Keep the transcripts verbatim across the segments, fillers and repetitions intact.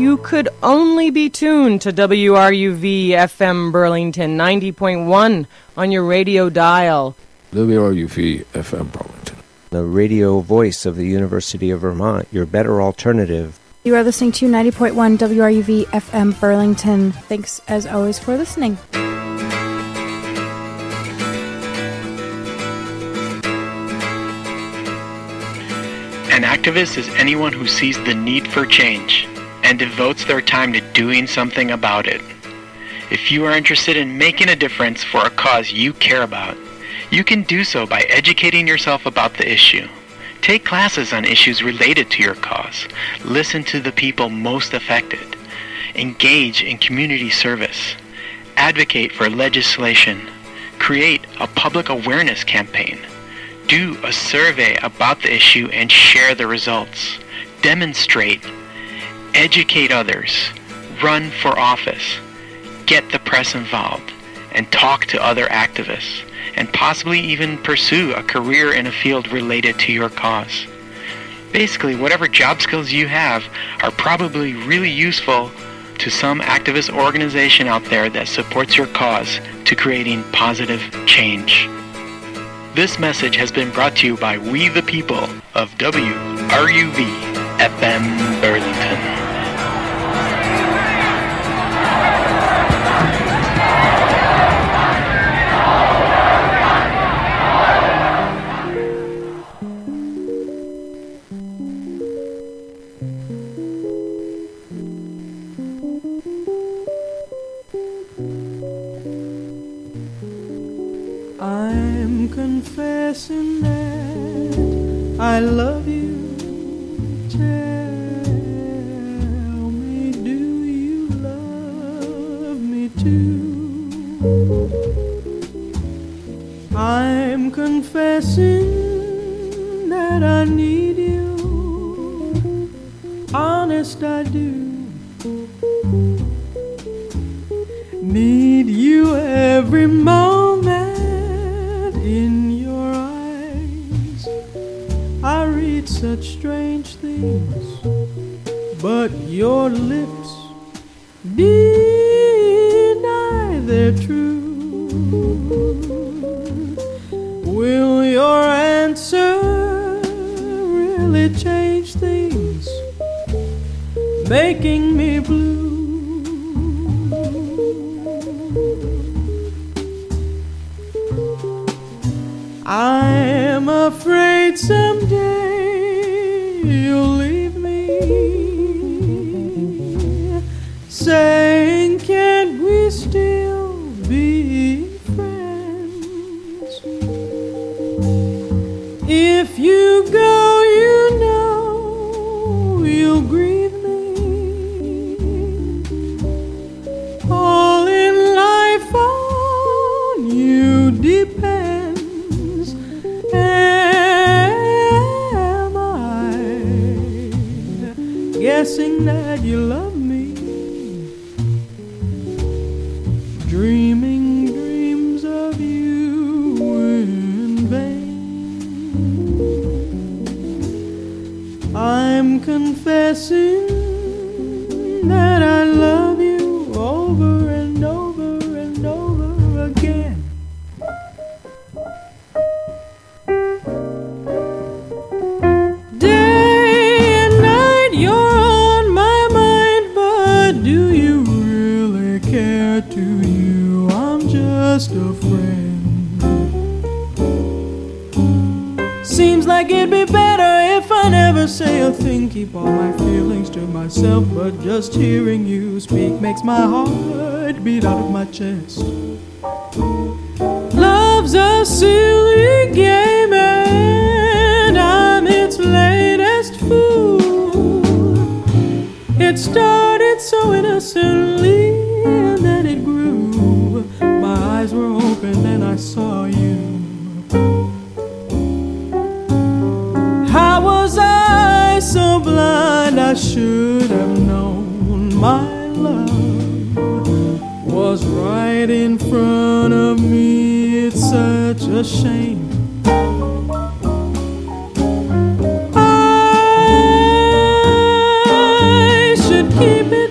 you could only be tuned to W R U V F M Burlington ninety point one on your radio dial. W R U V F M Burlington, the radio voice of the University of Vermont, your better alternative. You are listening to ninety point one W R U V F M Burlington. Thanks, as always, for listening. An activist is anyone who sees the need for change and devotes their time to doing something about it. If you are interested in making a difference for a cause you care about, you can do so by educating yourself about the issue. Take classes on issues related to your cause. Listen to the people most affected. Engage in community service. Advocate for legislation. Create a public awareness campaign. Do a survey about the issue and share the results. Demonstrate. Educate others. Run for office. Get the press involved. And talk to other activists. And possibly even pursue a career in a field related to your cause. Basically, whatever job skills you have are probably really useful to some activist organization out there that supports your cause to creating positive change. This message has been brought to you by We the People of W R U V F M Burlington. I'm confessing that I love you. Tell me, do you love me too? I'm confessing that I need you. Honest, I do. Need you every moment. In your eyes, I read such strange things, but your lips deny their truth. Will your answer really change things, making me blue? I'm afraid someday you'll leave me, saying, can't we still be friends? If you go, you know you'll grieve me. All in life on you depends. Guessing that you love me, dreaming dreams of you in vain. I'm confessing that I love you over and over and over again. Just a friend. Seems like it'd be better if I never say a thing. Keep all my feelings to myself, but just hearing you speak makes my heart beat out of my chest. Love's a silly game and I'm its latest fool. It started so innocently and then it grew. My eyes were open and I saw you. How was I so blind? I should have known my love was right in front of me. It's such a shame. I should keep it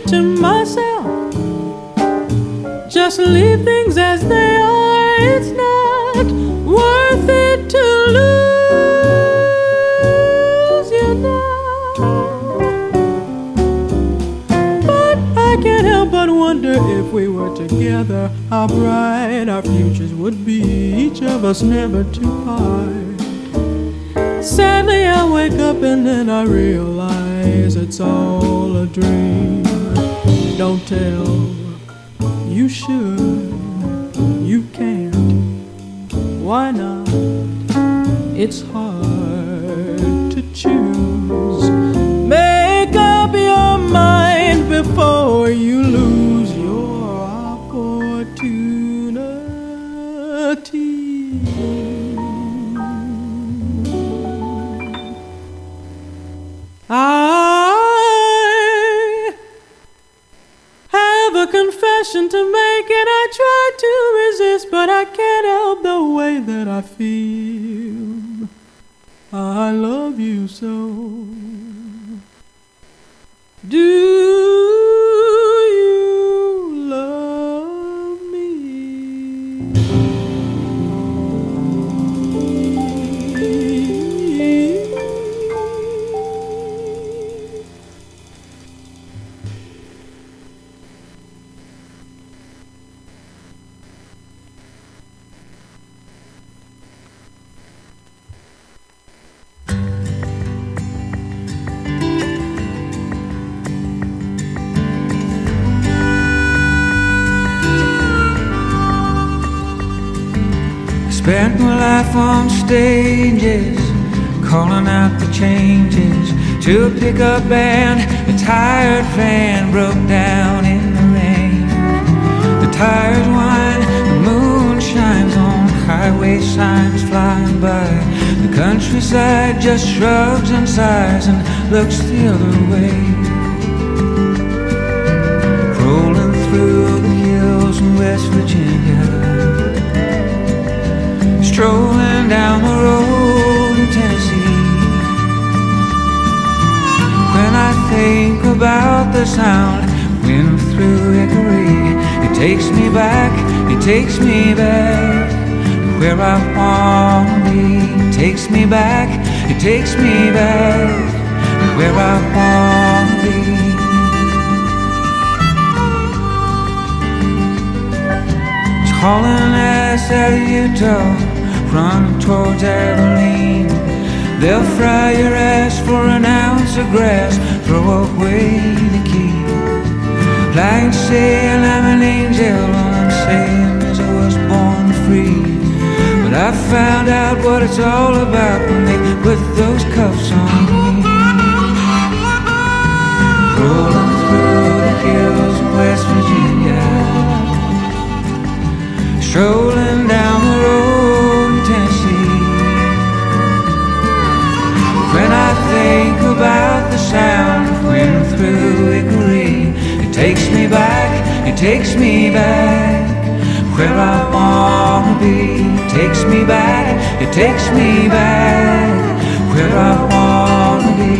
just leave things as they are. It's not worth it to lose you now. But I can't help but wonder if we were together, how bright our futures would be, each of us never to part. Sadly, I wake up and then I realize it's all a dream. Don't tell, you should, you can't. Why not? It's hard to choose. Make up your mind before you lose your opportunity. I have a confession to make, and I try to resist, but I can't help the way that I feel. I love you so. Do you love me? Spent my life on stages, calling out the changes to a pickup band. A tired van broke down in the rain. The tires whine, the moon shines on highway signs flying by. The countryside just shrugs and sighs and looks the other way. Rolling through the hills in West Virginia, strolling down the road in Tennessee. When I think about the sound wind through Hickory, it takes me back, it takes me back to where I wanna be. It takes me back, it takes me back to where I wanna be. It's hauling ass out of Utah, running towards Abilene. They'll fry your ass for an ounce of grass, throw away the key. Like saying I'm an angel, all I'm saying is I was born free. But I found out what it's all about when they put those cuffs on me. Rolling through the hills of West Virginia, strolling down the road in Tennessee. When I think about the sound of wind through Hickory, it takes me back, it takes me back where I wanna be. It takes me back, it takes me back where I wanna be.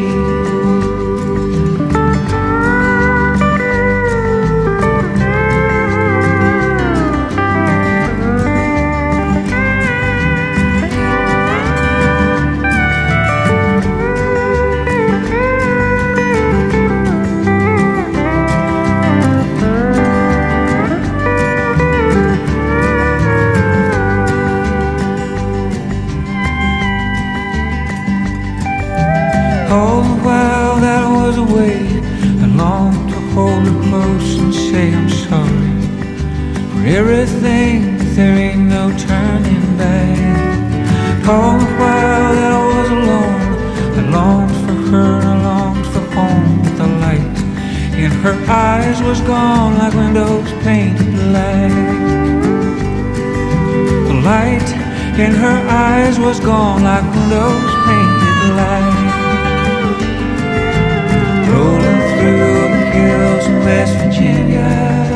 All the while that I was away, I longed to hold her close and say I'm sorry for everything, but there ain't no turning back. All the while that I was alone, I longed for her and I longed for home, but the light in her eyes was gone like windows painted black. The light in her eyes was gone like windows painted black. Rolling through the hills in West Virginia,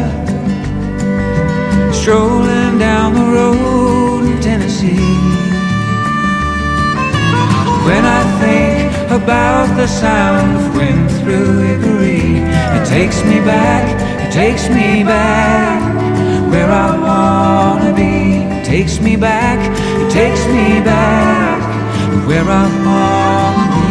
strolling down the road in Tennessee. When I think about the sound of wind through Hickory, it takes me back, it takes me back where I wanna be. It takes me back, it takes me back where I wanna be.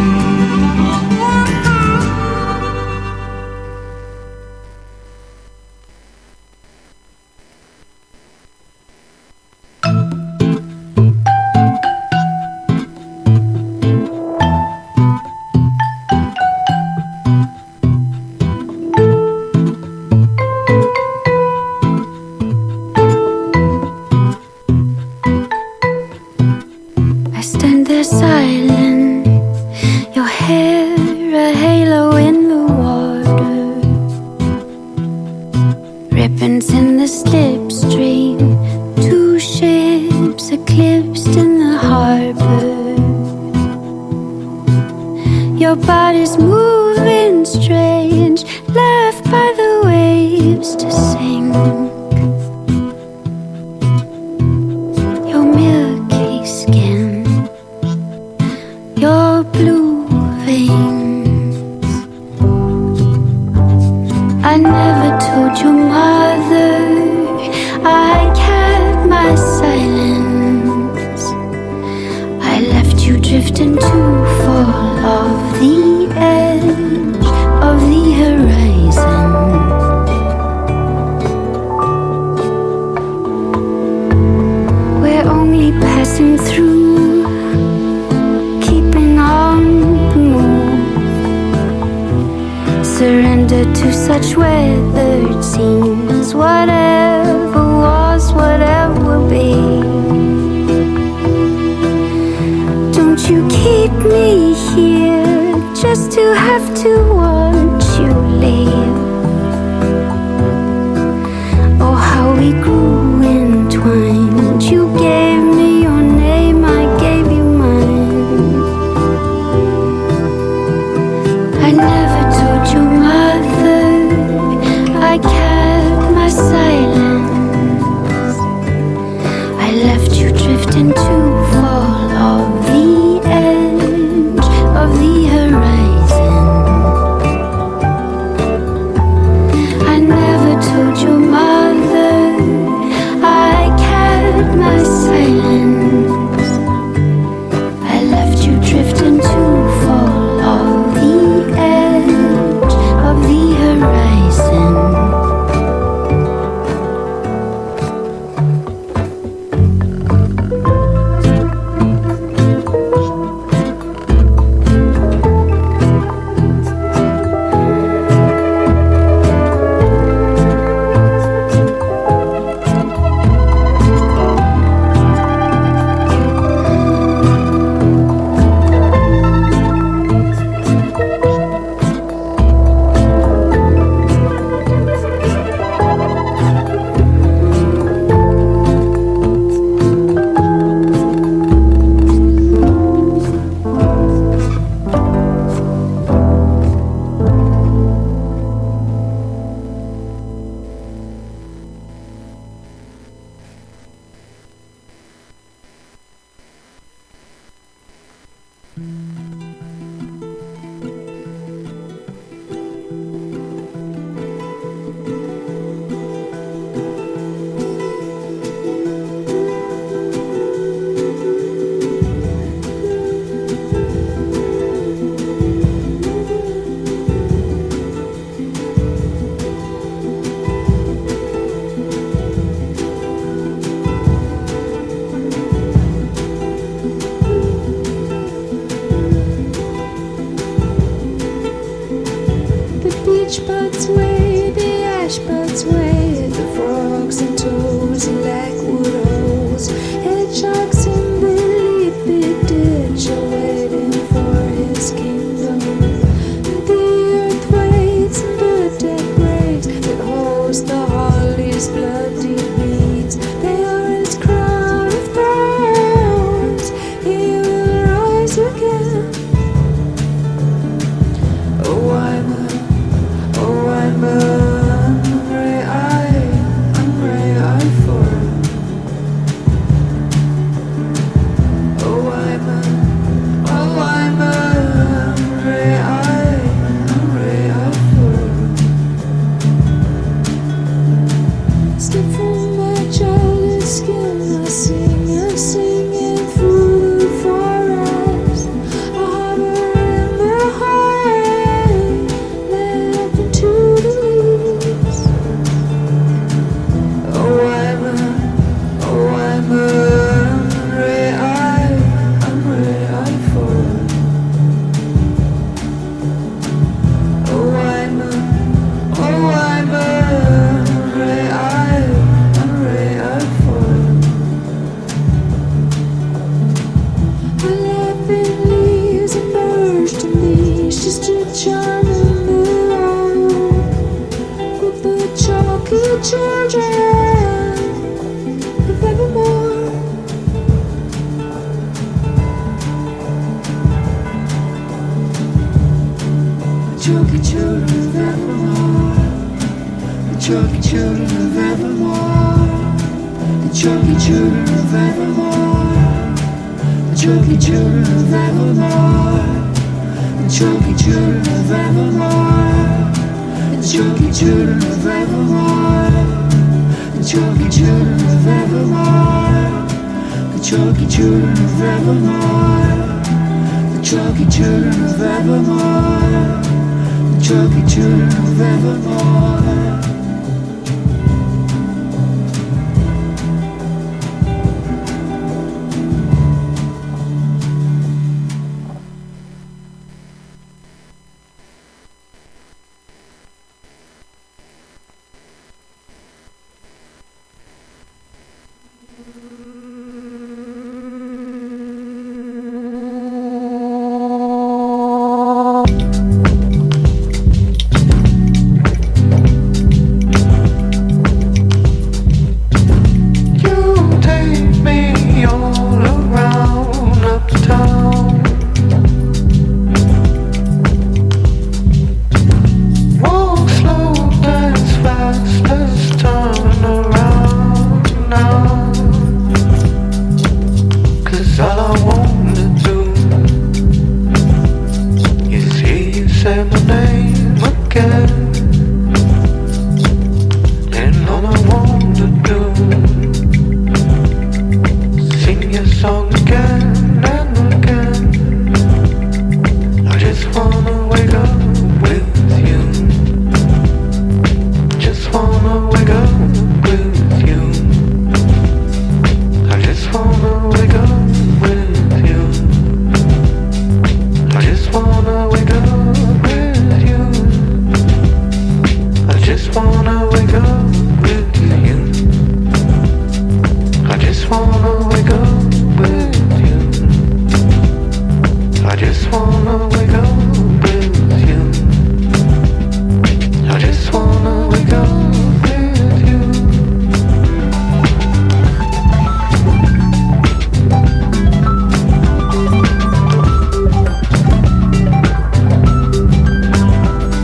chunky children of Evermore, the chunky children of Evermore, the chunky children of Evermore, the chunky children of Evermore, the chunky children of Evermore, the chunky children of Evermore, the chunky children of Evermore, the chunky children of Evermore, the chunky children of Evermore, the chunky children of Evermore.